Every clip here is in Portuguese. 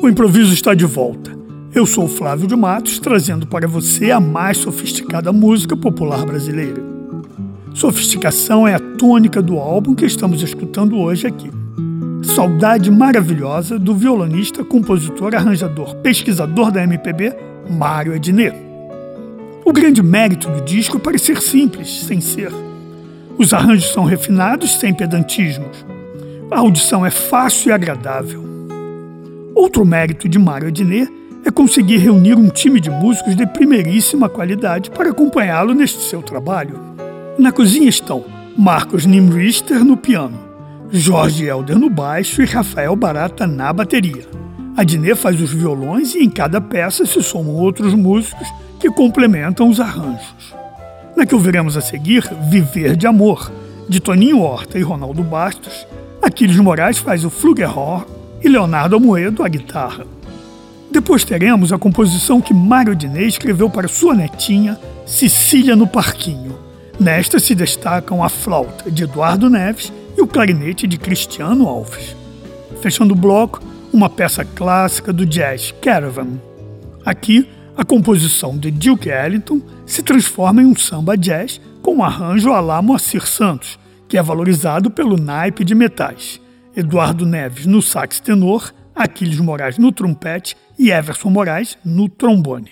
O improviso está de volta. Eu sou Flávio de Matos, trazendo para você a mais sofisticada música popular brasileira. Sofisticação é a tônica do álbum que estamos escutando hoje aqui. Saudade Maravilhosa, do violonista, compositor, arranjador, pesquisador da MPB, Mário Adnet. O grande mérito do disco é parecer simples, sem ser. Os arranjos são refinados, sem pedantismos. A audição é fácil e agradável. Outro mérito de Mário Adnet é conseguir reunir um time de músicos de primeiríssima qualidade para acompanhá-lo neste seu trabalho. Na cozinha estão Marcos Nimrichter no piano, Jorge Helder no baixo e Rafael Barata na bateria. Adnet faz os violões e em cada peça se somam outros músicos que complementam os arranjos. Na que ouviremos a seguir, Viver de Amor, de Toninho Horta e Ronaldo Bastos, Aquiles Moraes faz o flugelhorn e Leonardo Amoedo a guitarra. Depois teremos a composição que Mário Adnet escreveu para sua netinha, Cecília no Parquinho. Nesta se destacam a flauta de Eduardo Neves e o clarinete de Cristiano Alves. Fechando o bloco, uma peça clássica do jazz, Caravan. Aqui, a composição de Duke Ellington se transforma em um samba jazz com um arranjo à la Moacir Santos, que é valorizado pelo naipe de metais. Eduardo Neves no sax tenor, Aquiles Moraes no trompete e Everson Moraes no trombone.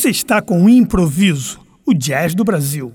Você está com o Improviso, o jazz do Brasil.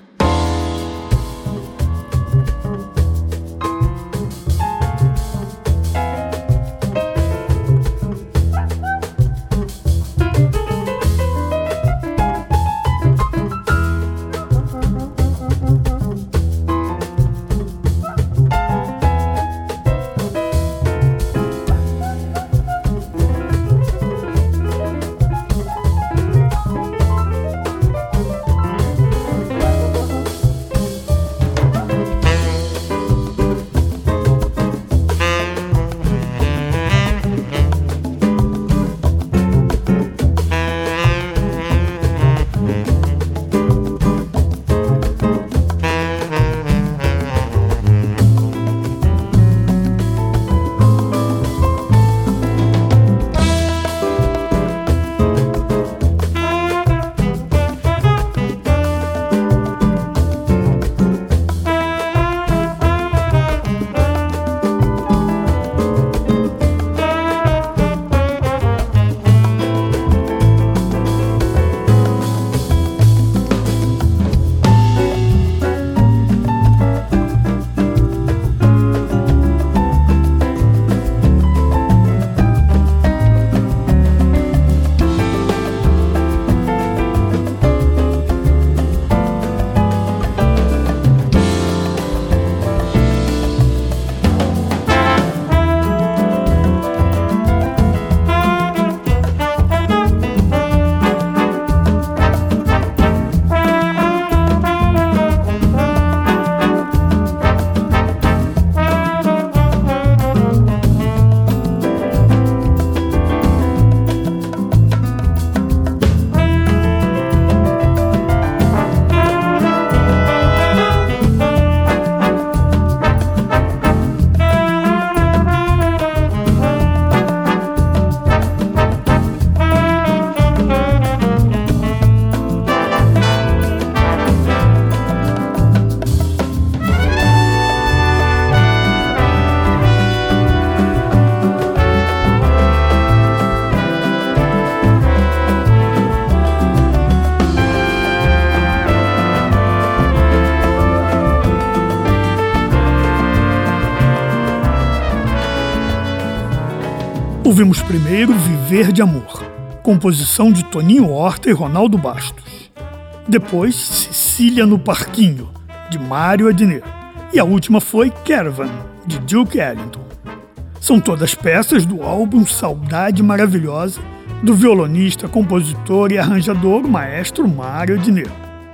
Ouvimos primeiro Viver de Amor, composição de Toninho Horta e Ronaldo Bastos. Depois, Cecília no Parquinho, de Mário Adnet. E a última foi Caravan, de Duke Ellington. São todas peças do álbum Saudade Maravilhosa, do violonista, compositor e arranjador maestro Mário Adnet.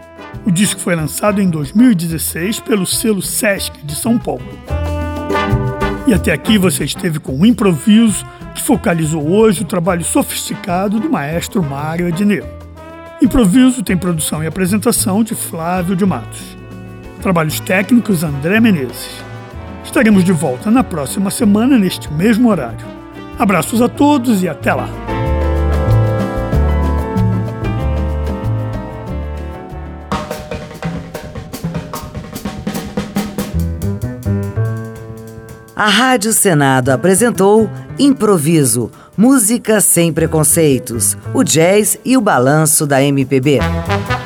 O disco foi lançado em 2016 pelo selo Sesc de São Paulo. E até aqui você esteve com o Improviso, que focalizou hoje o trabalho sofisticado do maestro Mário Adnet. Improviso tem produção e apresentação de Flávio de Matos. Trabalhos técnicos André Menezes. Estaremos de volta na próxima semana neste mesmo horário. Abraços a todos e até lá! A Rádio Senado apresentou Improviso, música sem preconceitos, o jazz e o balanço da MPB.